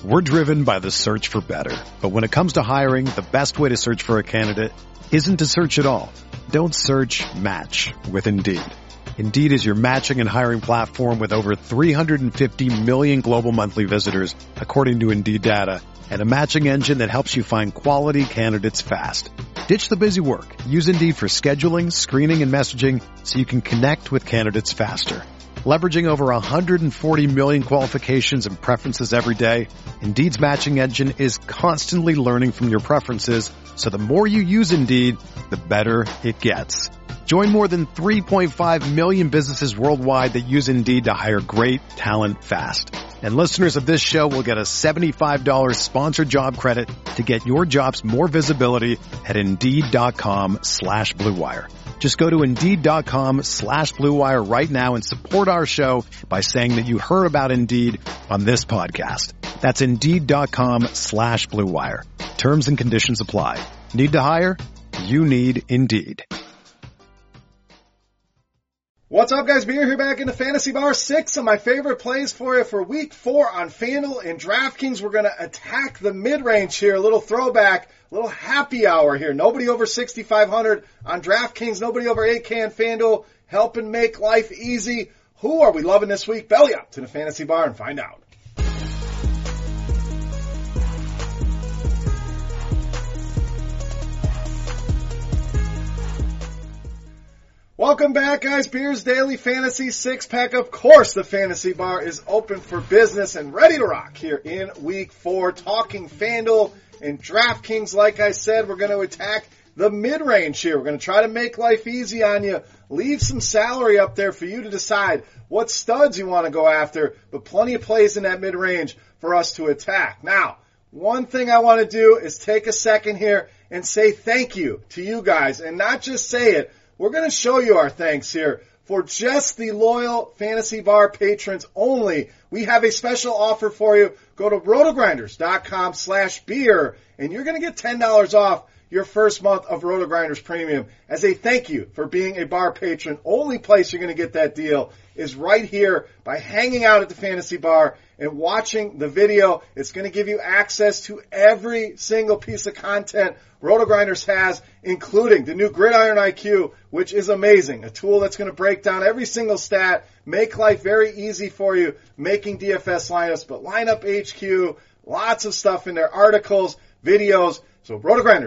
We're driven by the search for better. But when it comes to hiring, the best way to search for a candidate isn't to search at all. Don't search, match with Indeed. Indeed is your matching and hiring platform with over 350 million global monthly visitors, according to Indeed data, and a matching engine that helps you find quality candidates fast. Ditch the busy work. Use Indeed for scheduling, screening, and messaging so you can connect with candidates faster. Leveraging over 140 million qualifications and preferences every day, Indeed's matching engine is constantly learning from your preferences, so the more you use Indeed, the better it gets. Join more than 3.5 million businesses worldwide that use Indeed to hire great talent fast. And listeners of this show will get a $75 sponsored job credit to get your jobs more visibility at Indeed.com/Blue Wire. Just go to Indeed.com/Blue Wire right now and support our show by saying that you heard about Indeed on this podcast. That's Indeed.com/Blue Wire. Terms and conditions apply. Need to hire? You need Indeed. What's up, guys? Beer here back in the Fantasy Bar. 6 of my favorite plays for you for Week 4 on FanDuel and DraftKings. We're going to attack the mid-range here. A little throwback, a little happy hour here. Nobody over 6,500 on DraftKings. Nobody over 8K on FanDuel. Helping make life easy. Who are we loving this week? Belly up to the Fantasy Bar and find out. Welcome back, guys. Beers Daily Fantasy 6-pack. Of course, the Fantasy Bar is open for business and ready to rock here in Week 4. Talking FanDuel and DraftKings. Like I said, we're going to attack the mid-range here. We're going to try to make life easy on you. Leave some salary up there for you to decide what studs you want to go after, but plenty of plays in that mid-range for us to attack. Now, one thing I want to do is take a second here and say thank you to you guys, and not just say it. We're going to show you our thanks here. For just the loyal Fantasy Bar patrons only, we have a special offer for you. Go to rotogrinders.com/beer, and you're going to get $10 off your first month of RotoGrinders Premium as a thank you for being a bar patron. Only place you're going to get that deal is right here by hanging out at the Fantasy Bar and watching the video. It's going to give you access to every single piece of content RotoGrinders has, including the new Gridiron IQ, which is amazing. A tool that's going to break down every single stat, make life very easy for you, making DFS lineups, but Lineup HQ, lots of stuff in there, articles, videos. So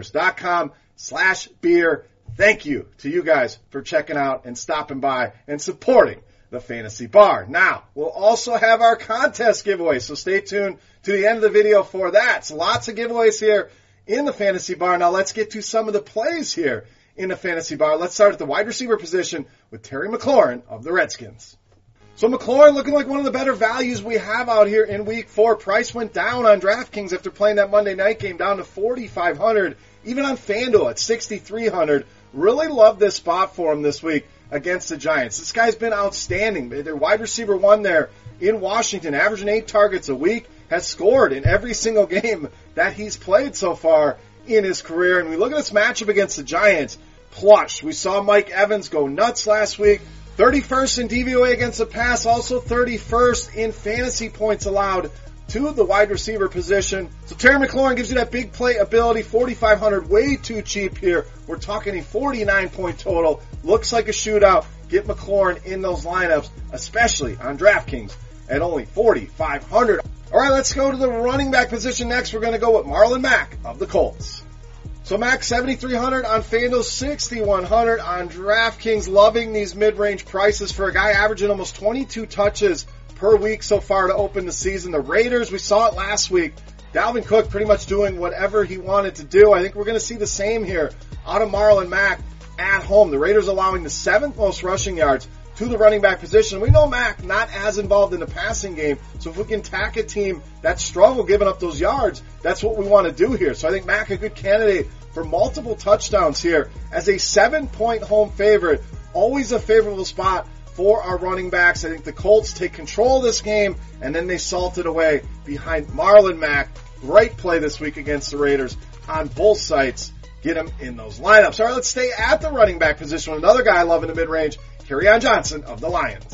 rotogrinders.com/beer. Thank you to you guys for checking out and stopping by and supporting the Fantasy Bar. Now, we'll also have our contest giveaway, so stay tuned to the end of the video for that. So lots of giveaways here in the Fantasy Bar. Now let's get to some of the plays here in the Fantasy Bar. Let's start at the wide receiver position with Terry McLaurin of the Redskins. So McLaurin looking like one of the better values we have out here in Week 4. Price went down on DraftKings after playing that Monday night game, down to $4,500. Even on FanDuel at $6,300. Really love this spot for him this week against the Giants. This guy's been outstanding. Their wide receiver 1 there in Washington, averaging 8 targets a week, has scored in every single game that he's played so far in his career. And we look at this matchup against the Giants, plush. We saw Mike Evans go nuts last week. 31st in DVOA against the pass, also 31st in fantasy points allowed to the wide receiver position. So Terry McLaurin gives you that big play ability, 4,500, way too cheap here. We're talking a 49-point total. Looks like a shootout. Get McLaurin in those lineups, especially on DraftKings, at only 4,500. All right, let's go to the running back position next. We're going to go with Marlon Mack of the Colts. So Mack, 7,300 on FanDuel, 6,100 on DraftKings. Loving these mid-range prices for a guy averaging almost 22 touches per week so far to open the season. The Raiders, we saw it last week. Dalvin Cook pretty much doing whatever he wanted to do. I think we're going to see the same here out of Marlon Mack at home. The Raiders allowing the 7th most rushing yards to the running back position. We know Mack not as involved in the passing game, so if we can tack a team that struggle giving up those yards, that's what we want to do here. So I think Mack a good candidate for multiple touchdowns here as a 7-point home favorite. Always a favorable spot for our running backs. I think the Colts take control of this game, and then they salt it away behind Marlon Mack. Great play this week against the Raiders on both sites. Get him in those lineups. All right, let's stay at the running back position with another guy I love in the mid-range, Kerryon Johnson of the Lions.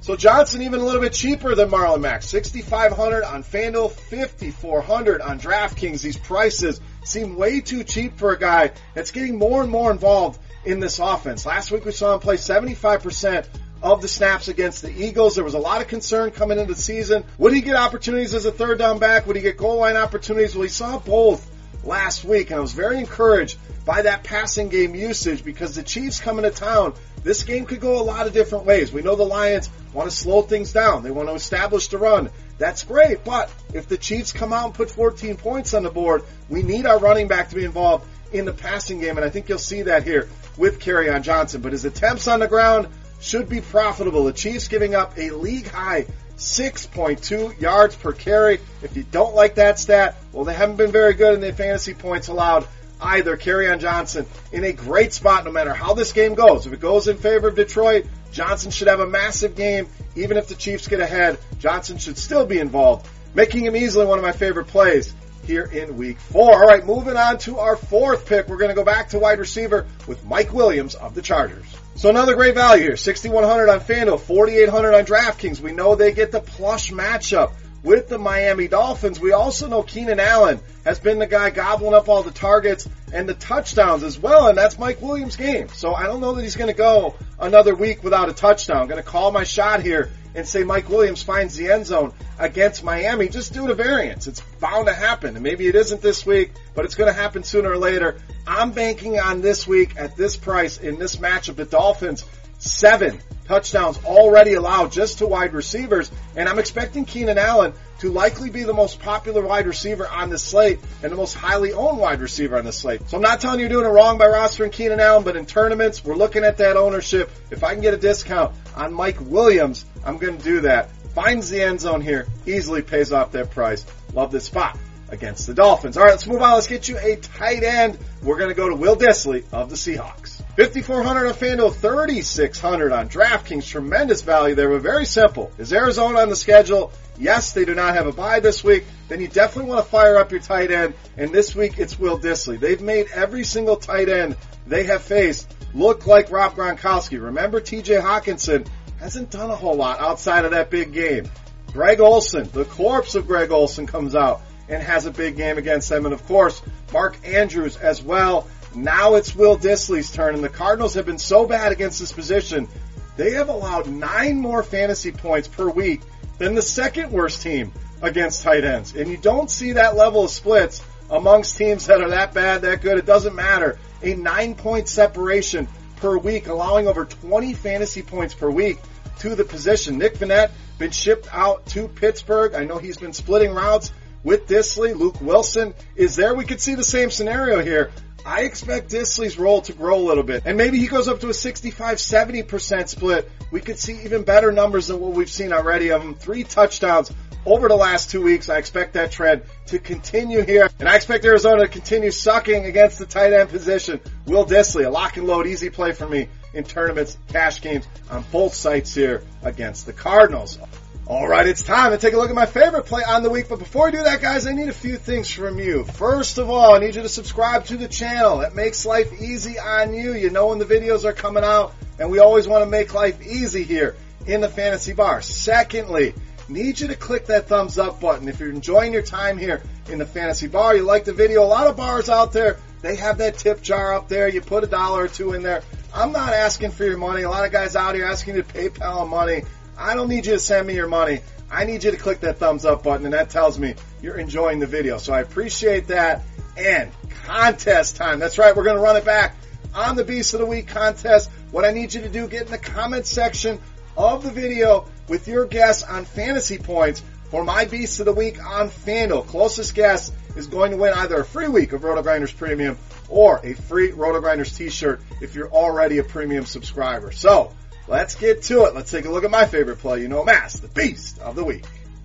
So Johnson even a little bit cheaper than Marlon Mack. $6,500 on FanDuel, $5,400 on DraftKings. These prices seem way too cheap for a guy that's getting more and more involved in this offense. Last week we saw him play 75% of the snaps against the Eagles. There was a lot of concern coming into the season. Would he get opportunities as a third down back? Would he get goal line opportunities? Well, he saw both last week, and I was very encouraged by that passing game usage because the Chiefs coming to town, this game could go a lot of different ways. We know the Lions want to slow things down. They want to establish the run. That's great, but if the Chiefs come out and put 14 points on the board, we need our running back to be involved in the passing game, and I think you'll see that here with Kerryon Johnson. But his attempts on the ground should be profitable. The Chiefs giving up a league-high 6.2 yards per carry. If you don't like that stat, well, they haven't been very good in the fantasy points allowed either. Kerryon Johnson in a great spot no matter how this game goes. If it goes in favor of Detroit, Johnson should have a massive game. Even if the Chiefs get ahead, Johnson should still be involved, making him easily one of my favorite plays here in Week 4. All right, moving on to our fourth pick. We're going to go back to wide receiver with Mike Williams of the Chargers. So another great value here, $6,100 on FanDuel, $4,800 on DraftKings. We know they get the plush matchup with the Miami Dolphins. We also know Keenan Allen has been the guy gobbling up all the targets and the touchdowns as well, and that's Mike Williams' game. So I don't know that he's going to go another week without a touchdown. I'm going to call my shot here and say Mike Williams finds the end zone against Miami just due to variance. It's bound to happen, and maybe it isn't this week, but it's going to happen sooner or later. I'm banking on this week at this price in this matchup. The Dolphins, 7 touchdowns already allowed just to wide receivers, and I'm expecting Keenan Allen to likely be the most popular wide receiver on the slate and the most highly owned wide receiver on the slate. So I'm not telling you you're doing it wrong by rostering Keenan Allen, but in tournaments, we're looking at that ownership. If I can get a discount on Mike Williams, I'm going to do that. Finds the end zone here, easily pays off that price. Love this spot against the Dolphins. All right, let's move on. Let's get you a tight end. We're going to go to Will Dissly of the Seahawks. $5,400 on FanDuel, $3,600 on DraftKings. Tremendous value there, but very simple. Is Arizona on the schedule? Yes, they do not have a bye this week. Then you definitely want to fire up your tight end, and this week it's Will Dissly. They've made every single tight end they have faced look like Rob Gronkowski. Remember, T.J. Hawkinson hasn't done a whole lot outside of that big game. Greg Olsen, the corpse of Greg Olsen, comes out and has a big game against them. And, of course, Mark Andrews as well. Now it's Will Dissly's turn, and the Cardinals have been so bad against this position, they have allowed 9 more fantasy points per week than the second worst team against tight ends. And you don't see that level of splits amongst teams that are that bad, that good. It doesn't matter. A 9-point separation per week, allowing over 20 fantasy points per week to the position. Nick Vannett been shipped out to Pittsburgh. I know he's been splitting routes with Dissly. Luke Wilson is there. We could see the same scenario here. I expect Dissly's role to grow a little bit. And maybe he goes up to a 65-70% split. We could see even better numbers than what we've seen already of him. 3 touchdowns over the last 2 weeks. I expect that trend to continue here. And I expect Arizona to continue sucking against the tight end position. Will Dissly, a lock and load, easy play for me in tournaments, cash games on both sites here against the Cardinals. All right, it's time to take a look at my favorite play on the week. But before we do that, guys, I need a few things from you. First of all, I need you to subscribe to the channel. That makes life easy on you. You know when the videos are coming out, and we always want to make life easy here in the Fantasy Bar. Secondly, need you to click that thumbs up button. If you're enjoying your time here in the Fantasy Bar, you like the video, a lot of bars out there, they have that tip jar up there. You put $1 or $2 in there. I'm not asking for your money. A lot of guys out here asking you to PayPal money. I don't need you to send me your money. I need you to click that thumbs up button, and that tells me you're enjoying the video. So I appreciate that. And contest time. That's right. We're going to run it back on the Beast of the Week contest. What I need you to do, get in the comment section of the video with your guess on fantasy points for my Beast of the Week on FanDuel. Closest guess is going to win either a free week of RotoGrinders Premium or a free RotoGrinders t-shirt if you're already a premium subscriber. So let's get to it. Let's take a look at my favorite play. You know him as the Beast of the Week.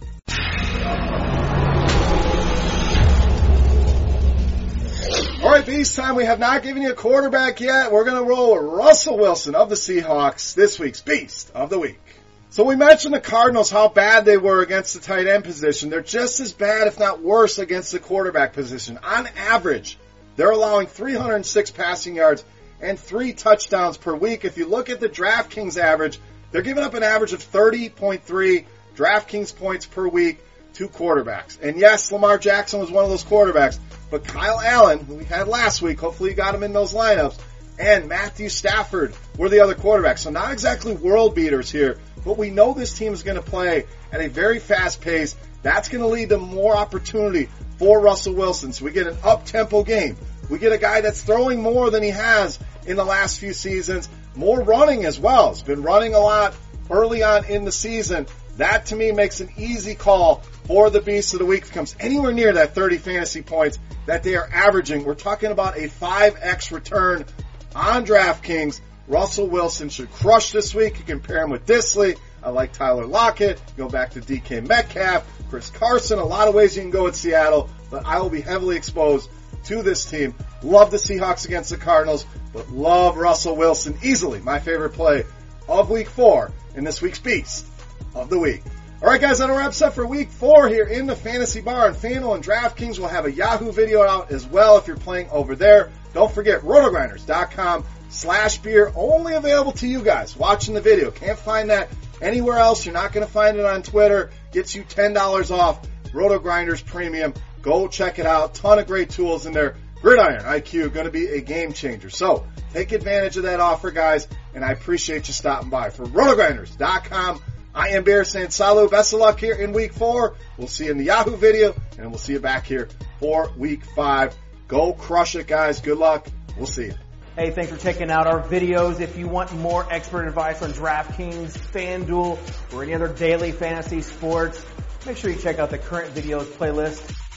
All right, Beast time. We have not given you a quarterback yet. We're going to roll with Russell Wilson of the Seahawks, this week's Beast of the Week. So we mentioned the Cardinals, how bad they were against the tight end position. They're just as bad, if not worse, against the quarterback position. On average, they're allowing 306 passing yards and 3 touchdowns per week. If you look at the DraftKings average, They're giving up an average of 30.3 DraftKings points per week to quarterbacks. And yes, Lamar Jackson was one of those quarterbacks, but Kyle Allen, who we had last week, hopefully you got him in those lineups, and Matthew Stafford were the other quarterbacks. So not exactly world beaters here, but we know this team is going to play at a very fast pace. That's going to lead to more opportunity for Russell Wilson. So we get an up-tempo game. We get a guy that's throwing more than he has in the last few seasons, more running as well. He's been running a lot early on in the season. That, to me, makes an easy call for the Beast of the Week. If it comes anywhere near that 30 fantasy points that they are averaging, we're talking about a 5x return on DraftKings. Russell Wilson should crush this week. You compare him with Disley. I like Tyler Lockett. Go back to DK Metcalf, Chris Carson. A lot of ways you can go at Seattle, but I will be heavily exposed to this team. Love the Seahawks against the Cardinals, but love Russell Wilson. Easily my favorite play of Week 4 in this week's Beast of the Week. All right, guys, that wraps up for Week 4 here in the Fantasy Bar. And FanDuel and DraftKings will have a Yahoo video out as well if you're playing over there. Don't forget, rotogrinders.com/beer. Only available to you guys watching the video. Can't find that anywhere else. You're not going to find it on Twitter. Gets you $10 off. RotoGrinders Premium. Go check it out. Ton of great tools in there. Gridiron IQ, going to be a game changer. So take advantage of that offer, guys, and I appreciate you stopping by. For rotogrinders.com, I am Bear saying salut, best of luck here in Week 4. We'll see you in the Yahoo video, and we'll see you back here for Week 5. Go crush it, guys. Good luck. We'll see you. Hey, thanks for checking out our videos. If you want more expert advice on DraftKings, FanDuel, or any other daily fantasy sports, make sure you check out the current videos playlist